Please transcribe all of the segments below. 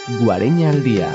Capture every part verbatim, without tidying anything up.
Guareña al día.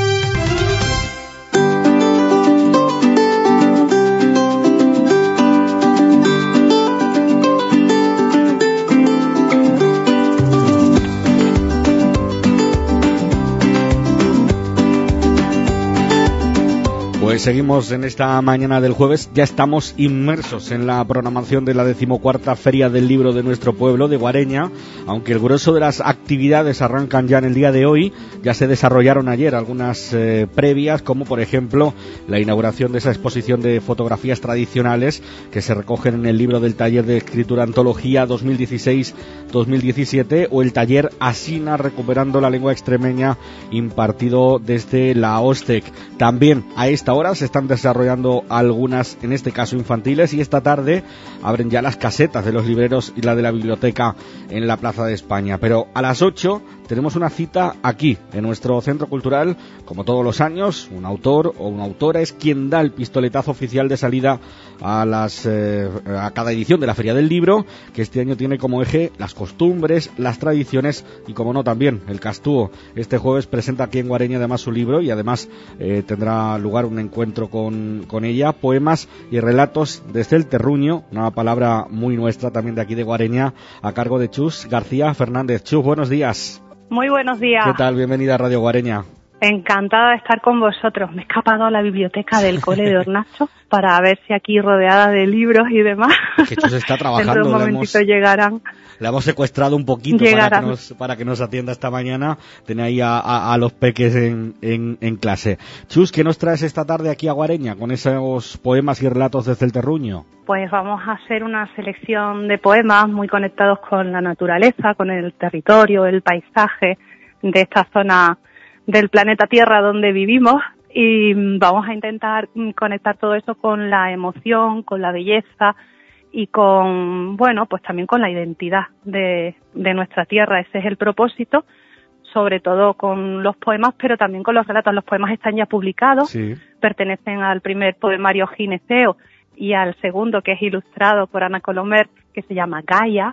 Pues seguimos en esta mañana del jueves, ya estamos inmersos en la programación de la decimocuarta Feria del Libro de nuestro pueblo, de Guareña, aunque el grueso de las actividades arrancan ya en el día de hoy. Ya se desarrollaron ayer algunas eh, previas, como por ejemplo la inauguración de esa exposición de fotografías tradicionales que se recogen en el libro del taller de escritura Antología dos mil dieciséis dos mil diecisiete, o el taller Asina recuperando la lengua extremeña, impartido desde la OSTEC. También a esta hora se están desarrollando algunas, en este caso infantiles, y esta tarde abren ya las casetas de los libreros y la de la biblioteca en la Plaza de España. Pero a las ocho tenemos una cita aquí, en nuestro centro cultural. Como todos los años, un autor o una autora es quien da el pistoletazo oficial de salida a las eh, a cada edición de la Feria del Libro, que este año tiene como eje las costumbres, las tradiciones y, como no, también el Castúo. Este jueves presenta aquí en Guareña además su libro, y además eh, tendrá lugar un encuentro con, con ella, poemas y relatos desde el terruño, una palabra muy nuestra también de aquí de Guareña, a cargo de Chus García Fernández. Chus, buenos días. Muy buenos días. ¿Qué tal? Bienvenida a Radio Guareña. Encantada de estar con vosotros. Me he escapado a la biblioteca del cole de Hornacho para ver si aquí, rodeada de libros y demás, que Chus está trabajando. dentro de un momentito hemos, llegarán. Le hemos secuestrado un poquito para que, nos, para que nos atienda esta mañana. Tiene ahí a, a, a los peques en, en, en clase. Chus, ¿qué nos traes esta tarde aquí a Guareña con esos poemas y relatos desde el terruño? Pues vamos a hacer una selección de poemas muy conectados con la naturaleza, con el territorio, el paisaje de esta zona del planeta Tierra donde vivimos, y vamos a intentar conectar todo eso con la emoción, con la belleza y con, bueno, pues también con la identidad de, de nuestra tierra. Ese es el propósito, sobre todo con los poemas, pero también con los relatos. Los poemas están ya publicados, sí. Pertenecen al primer poemario Gineceo y al segundo, que es ilustrado por Ana Colomer, que se llama Gaia,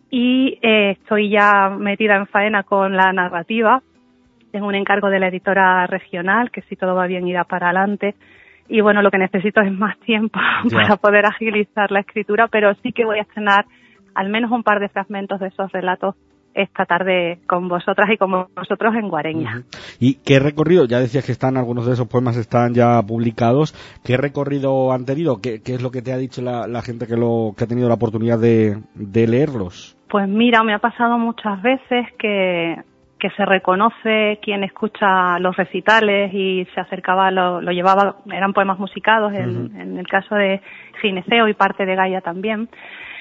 y eh, estoy ya metida en faena con la narrativa. Tengo un encargo de la editora regional, que si todo va bien irá para adelante. Y bueno, lo que necesito es más tiempo ya. para poder agilizar la escritura, pero sí que voy a estrenar al menos un par de fragmentos de esos relatos esta tarde con vosotras y con vosotros en Guareña. Uh-huh. ¿Y qué recorrido? Ya decías que están algunos de esos poemas están ya publicados. ¿Qué recorrido han tenido? ¿Qué, qué es lo que te ha dicho la, la gente que, lo, que ha tenido la oportunidad de, de leerlos? Pues mira, me ha pasado muchas veces que... que se reconoce quien escucha los recitales y se acercaba, lo, lo llevaba, eran poemas musicados, en, uh-huh. en el caso de Gineceo y parte de Gaia también,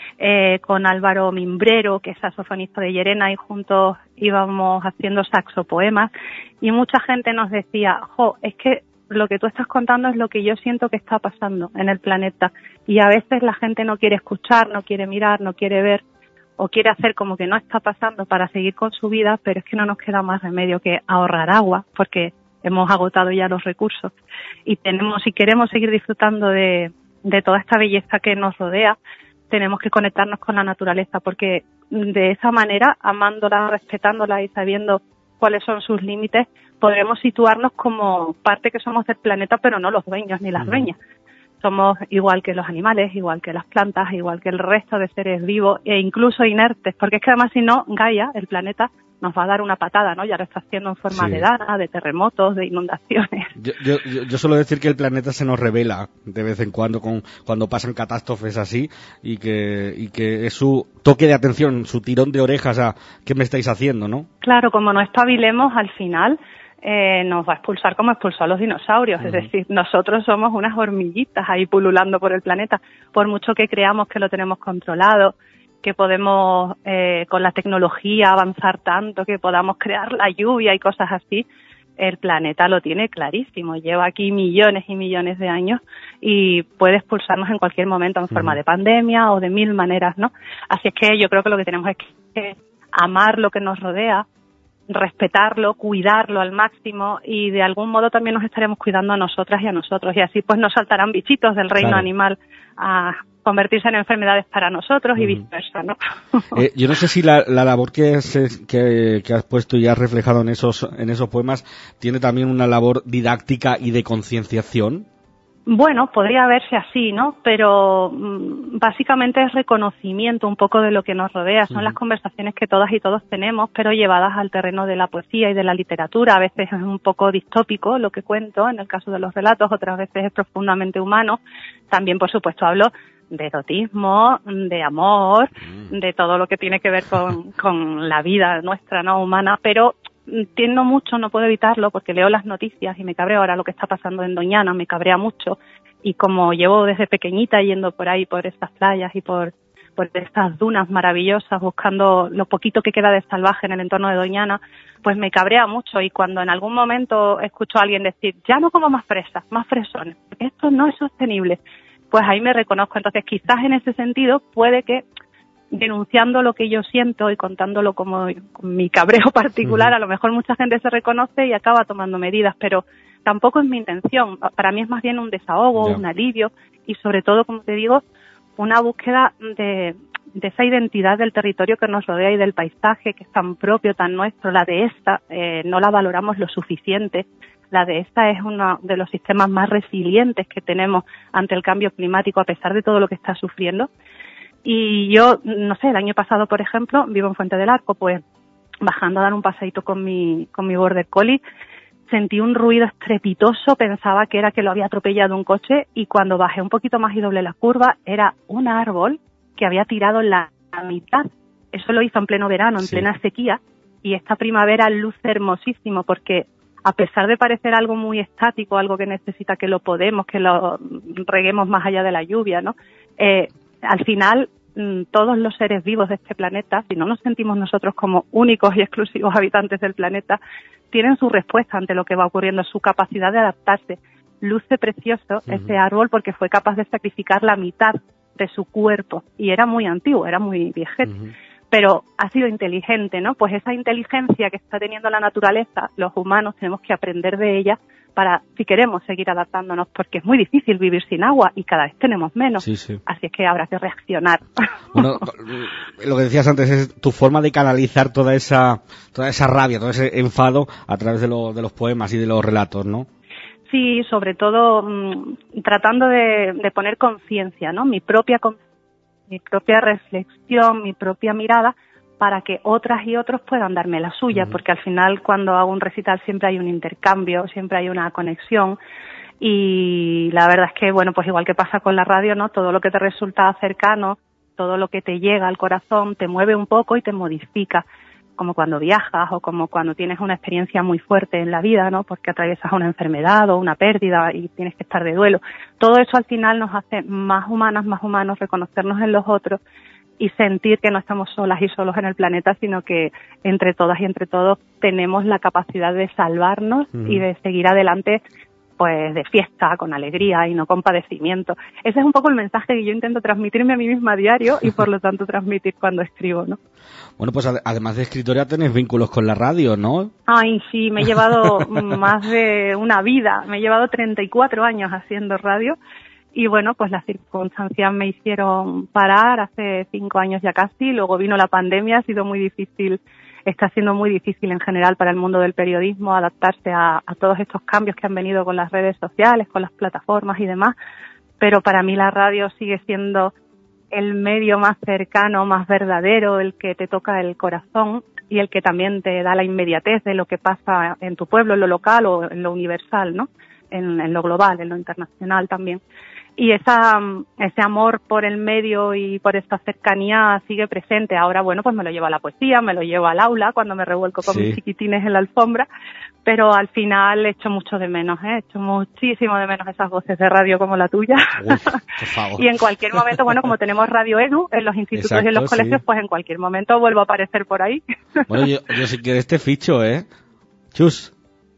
eh, con Álvaro Mimbrero, que es saxofonista de Llerena, y juntos íbamos haciendo saxopoemas, y mucha gente nos decía, jo, es que lo que tú estás contando es lo que yo siento que está pasando en el planeta, y a veces la gente no quiere escuchar, no quiere mirar, no quiere ver, o quiere hacer como que no está pasando para seguir con su vida, pero es que no nos queda más remedio que ahorrar agua, porque hemos agotado ya los recursos, y tenemos, si queremos seguir disfrutando de, de toda esta belleza que nos rodea, tenemos que conectarnos con la naturaleza, porque de esa manera, amándola, respetándola y sabiendo cuáles son sus límites, podremos situarnos como parte que somos del planeta, pero no los dueños ni las dueñas. Somos igual que los animales, igual que las plantas, igual que el resto de seres vivos e incluso inertes, porque es que además si no, Gaia, el planeta, nos va a dar una patada, ¿no? Ya lo está haciendo en forma sí. de dana, de terremotos, de inundaciones. Yo, yo, yo suelo decir que el planeta se nos revela de vez en cuando con, cuando pasan catástrofes así, y que, y que es su toque de atención, su tirón de orejas a ¿qué me estáis haciendo, no? Claro, como no espabilemos al final, Eh, nos va a expulsar como expulsó a los dinosaurios, uh-huh. es decir, nosotros somos unas hormiguitas ahí pululando por el planeta, por mucho que creamos que lo tenemos controlado, que podemos eh, con la tecnología avanzar tanto, que podamos crear la lluvia y cosas así, el planeta lo tiene clarísimo, lleva aquí millones y millones de años y puede expulsarnos en cualquier momento en uh-huh. forma de pandemia o de mil maneras, ¿no? Así es que yo creo que lo que tenemos es que amar lo que nos rodea, respetarlo, cuidarlo al máximo, y de algún modo también nos estaremos cuidando a nosotras y a nosotros, y así pues nos saltarán bichitos del reino claro. animal a, convertirse en enfermedades para nosotros y uh-huh. viceversa, ¿no? eh, yo no sé si la, la labor que, es, que, que has puesto y has reflejado en esos, en esos poemas tiene también una labor didáctica y de concienciación. Bueno, podría verse así, ¿no? Pero mmm, básicamente es reconocimiento un poco de lo que nos rodea. Son uh-huh. las conversaciones que todas y todos tenemos, pero llevadas al terreno de la poesía y de la literatura. A veces es un poco distópico lo que cuento, en el caso de los relatos, otras veces es profundamente humano. También, por supuesto, hablo de erotismo, de amor, uh-huh. de todo lo que tiene que ver con, con la vida nuestra, ¿no? Humana, pero tiendo mucho, no puedo evitarlo, porque leo las noticias y me cabreo ahora lo que está pasando en Doñana, me cabrea mucho, y como llevo desde pequeñita yendo por ahí, por estas playas y por, por estas dunas maravillosas, buscando lo poquito que queda de salvaje en el entorno de Doñana, pues me cabrea mucho, y cuando en algún momento escucho a alguien decir, ya no como más fresas, más fresones, porque esto no es sostenible, pues ahí me reconozco. Entonces quizás en ese sentido puede que denunciando lo que yo siento y contándolo como con mi cabreo particular, uh-huh. a lo mejor mucha gente se reconoce y acaba tomando medidas, pero tampoco es mi intención. Para mí es más bien un desahogo, yeah. un alivio y sobre todo, como te digo, una búsqueda de, de esa identidad del territorio que nos rodea y del paisaje que es tan propio, tan nuestro. La de esta eh, no la valoramos lo suficiente. La de esta es uno de los sistemas más resilientes que tenemos ante el cambio climático a pesar de todo lo que está sufriendo. Y yo, no sé, el año pasado, por ejemplo, vivo en Fuente del Arco, pues bajando a dar un paseíto con mi, con mi border collie, sentí un ruido estrepitoso, pensaba que era que lo había atropellado un coche, y cuando bajé un poquito más y doblé la curva, era un árbol que había tirado la, la mitad. Eso lo hizo en pleno verano, en sí. plena sequía, y esta primavera luce hermosísimo, porque a pesar de parecer algo muy estático, algo que necesita que lo podemos, que lo reguemos más allá de la lluvia, ¿no? Eh, al final, todos los seres vivos de este planeta, si no nos sentimos nosotros como únicos y exclusivos habitantes del planeta, tienen su respuesta ante lo que va ocurriendo, su capacidad de adaptarse. Luce precioso uh-huh. ese árbol porque fue capaz de sacrificar la mitad de su cuerpo y era muy antiguo, era muy viejete, uh-huh. pero ha sido inteligente, ¿no? Pues esa inteligencia que está teniendo la naturaleza, los humanos tenemos que aprender de ella para, si queremos seguir adaptándonos, porque es muy difícil vivir sin agua y cada vez tenemos menos. Sí, sí. Así es que habrá que reaccionar. Bueno, lo que decías antes es tu forma de canalizar toda esa toda esa rabia, todo ese enfado a través de, lo, de los poemas y de los relatos, ¿no? Sí, sobre todo mmm, tratando de, de poner conciencia, ¿no? Mi propia, mi propia reflexión, mi propia mirada, para que otras y otros puedan darme la suya, uh-huh. porque al final cuando hago un recital siempre hay un intercambio, siempre hay una conexión, y la verdad es que, bueno, pues igual que pasa con la radio, ¿no? Todo lo que te resulta cercano, todo lo que te llega al corazón, te mueve un poco y te modifica, como cuando viajas o como cuando tienes una experiencia muy fuerte en la vida, ¿no? Porque atraviesas una enfermedad o una pérdida y tienes que estar de duelo. Todo eso al final nos hace más humanas, más humanos, reconocernos en los otros y sentir que no estamos solas y solos en el planeta, sino que entre todas y entre todos tenemos la capacidad de salvarnos uh-huh. y de seguir adelante, pues de fiesta, con alegría y no con padecimiento. Ese es un poco el mensaje que yo intento transmitirme a mí misma a diario y por lo tanto transmitir cuando escribo, ¿no? Bueno, pues además de escritora tenés vínculos con la radio, ¿no? Ay, sí, me he llevado más de una vida, me he llevado treinta y cuatro años haciendo radio. Y bueno, pues las circunstancias me hicieron parar hace cinco años ya casi, luego vino la pandemia, ha sido muy difícil, está siendo muy difícil en general para el mundo del periodismo adaptarse a, a todos estos cambios que han venido con las redes sociales, con las plataformas y demás, pero para mí la radio sigue siendo el medio más cercano, más verdadero, el que te toca el corazón y el que también te da la inmediatez de lo que pasa en tu pueblo, en lo local o en lo universal, ¿no? En, en lo global, en lo internacional también. Y esa, ese amor por el medio y por esta cercanía sigue presente. Ahora, bueno, pues me lo llevo a la poesía, me lo llevo al aula cuando me revuelco con sí. mis chiquitines en la alfombra, pero al final echo mucho de menos, ¿eh? Echo muchísimo de menos esas voces de radio como la tuya. Uf, por favor. Y en cualquier momento, bueno, como tenemos Radio Edu en los institutos Exacto, y en los colegios, sí. pues en cualquier momento vuelvo a aparecer por ahí. Bueno, yo, yo si quieres te ficho, ¿eh? Chus.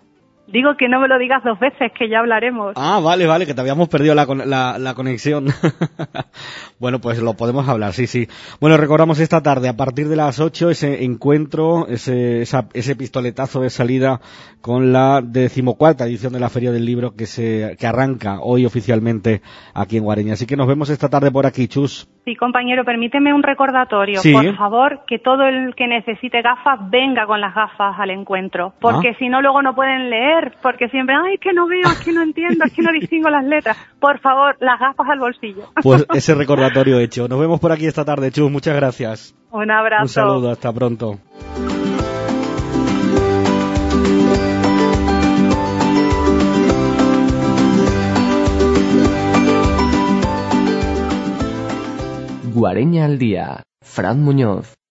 Digo que no me lo digas dos veces, que ya hablaremos. Ah, vale, vale, que te habíamos perdido la, la, la conexión. Bueno, pues lo podemos hablar, sí, sí. Bueno, recordamos esta tarde, a partir de las ocho, ese encuentro, ese, esa, ese pistoletazo de salida con la decimocuarta edición de la Feria del Libro que se que arranca hoy oficialmente aquí en Guareña. Así que nos vemos esta tarde por aquí, Chus. Sí, compañero, permíteme un recordatorio. Sí. Por favor, que todo el que necesite gafas venga con las gafas al encuentro, porque ah. si no luego no pueden leer, porque siempre, ay, es que no veo, es que no entiendo, es que no distingo las letras. Por favor, las gafas al bolsillo. Pues ese recordatorio hecho. Nos vemos por aquí esta tarde, Chus. Muchas gracias. Un abrazo. Un saludo, hasta pronto. Guareña al día. Fran Muñoz.